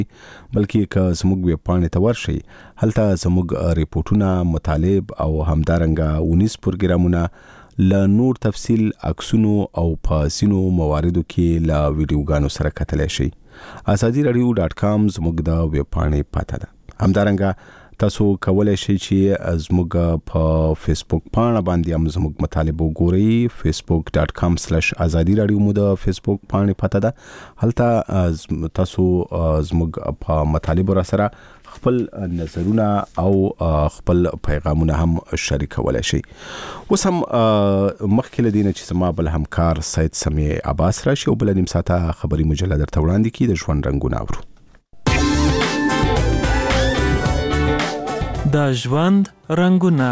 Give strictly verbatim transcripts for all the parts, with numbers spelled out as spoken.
بلکې که زموږ ویب پاڼې ته ورشي هلته زموږ ریپورتونه، مطالب او همدارنګه ونیس پروګرامونه له نور تفصیل، عکسونو او په ځینو مواردو کې له ویډیوګانو سره کتلی شي. ازادي رادیو ډاټ کام زموږ د ویب پاڼې پته ده. همدارنګه تاسو کولای شئ چې زموږ په فیسبوک پاڼه باندې هم زموږ مطالب وګورئ. فیسبوک ډاټ کام سلیش ازادي رادیو مو د فیسبوک پاڼې پته ده. هلته تاسو زموږ په مطالب را سره خپل نظرونه او خپل پیغامونه هم شریکولای شئ. اوس هم مخکې له دې نه چې زما بل همکار سید سمیع عباس راشي او بله نیم ساعته خبري مجله درته وړاندې کړي، د ژوند رنګونه اورو. د ژوند رنګونه.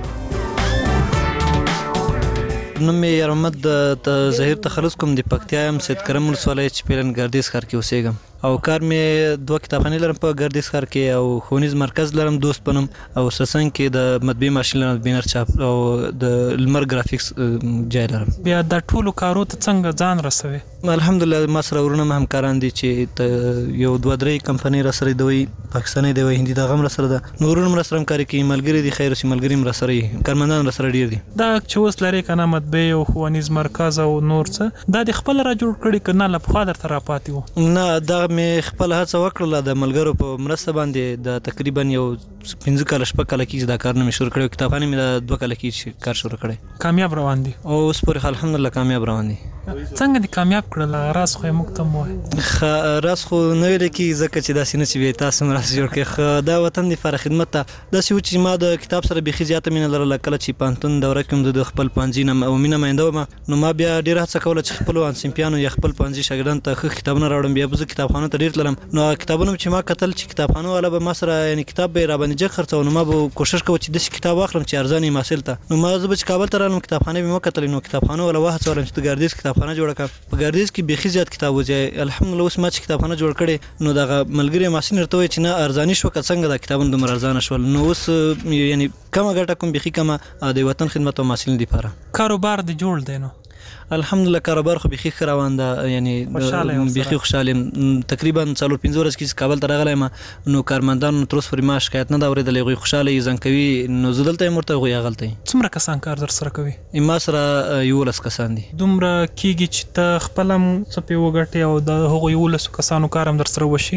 نوم مې یارمحمد د ظهیر تخلص کوم د پکتیا یم، سید کرم ولسوالۍ چې پیلن ګردیز ښار کې اوسېږم او کار مې دوه کتابخانې لرم په ګردیز ښار کې او ښوونیز مرکز لرم دوست په نوم او سسنګ کې د مطبعې ماشین لرم، بینر چاپ او د لمر ګرافیکس جای لرم. بیا د ټولو کارو ته څنګه ځان رسوي؟ الحمدلله ما سره ورونه هم همکاران دي چې یو دوه درې کمپنۍ را سره دوی پاکستاني دی، هندي دغه هم را سره ده، نورونه هم را سره همکاري کوي، ملګري دي، خیر اوسي ملګري هم را سره وي، کارمندان را سره ډېر دي. دا چې اوس لرې که نه مطبعې او ښوونیز مرکز او نور څه، دا د خپل را جوړ کړي که نه له پخوا درته راپاتې وو؟ نه، دغه مې خپل هڅه وکړله د ملګرو په مرسته باندې. د تقریبا یو پنځه کاله شپږ کاله کېږي دا کارونه مې شروع کړی، کتابخانې مې د دوه کاله کېږي چې کار شروع کړی. کامیاب روان دي او اوس پورې الحمدلله کامیاب روان دي. څنګه دې کامیاب کړل؟ راز خو یې موږ ته ووایه. راز خو نه ویلی کېږي ځکه چې داسې نه چې بیا تاسو هم راز جوړ کړئ. ښه دا وطن دپاره خدمت ته داسې و چې ما د کتاب سره بیخي زیاته مینه لرله. کله چې پوهنتون دوره کې هم زه د خپل پوهنځي نه عمومي نماینده وم، نو ما بیا ډېره هڅه کوله چې خپلو همصنفیانو یا خپل پوهنځي شاګردانو ته ښه کتابونه راوړم. بیا به زه کتابخانو ته ډېر تللم، نو هغه کتابونه چې ما کتل چې کتابخانو والا به ما سره یعنې کتاب به یې راباندې جګ خرڅوه، نو ما به کوشش کوه چې داسې کتاب واخلم چې ارزانه یې محصل ته. نو ما زه به چې کابل ته رالم کتابخانې به مې وکتلې، نو کتابخانو والا وهڅولم چې ته ګردیز کتابخانه جوړه کړه. په ګردیز کې بیخي زیات کتاب وځي. الحمدلله اوس ما چې کتابخانه جوړ کړې نو دغه ملګري محصلین ورته وایي چې نه ارزاني شوه، که څنګه دا کتابونه دومره ارزانه شول. نو اوس یعنې کمه ګټه کوم، بیخي کمه د وطن خدمت او محصلین دپاره. کاروبار دې جوړ دی نو؟ الحمدلله کاروبار خو بیخي ښه روان ده، یعنې بیخي خوشحال یم. تقریبا څلور پنځه ورځې کې چې کابل ته راغلی یم نو کارمندانو تر اوسه پورې ما شکایت نه ده اورېدلی. هغوی خوشحاله یي، زنګ کوي، نو زه دلته یم ورته، هغوی هغلته یي. څومره کسان کار در سره کوي؟ ما سره یولس کسان دي. دومره کېږي چې ته خپله هم څه پرې وګټې او د هغو یولسو کسانو کار هم در سره وشي؟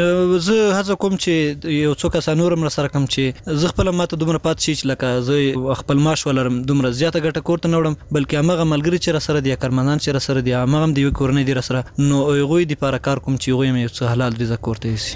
زه هڅه کوم چې یو څو کسان نور هم را سره کړم چې زه خپله ما ته دومره پاتې شي چې لکه زه خپل معاش ولرم، دومره زیاته ګټه کور ته نه وړم، بلکې همغه ملګري چې را سره دي یا کارمندان چې را سره دي همغه هم د یوې کورنۍ دي را سره، نو هغوی دپاره کار کوم چې هغوی هم یو څه حلال رزق کور ته یوسي.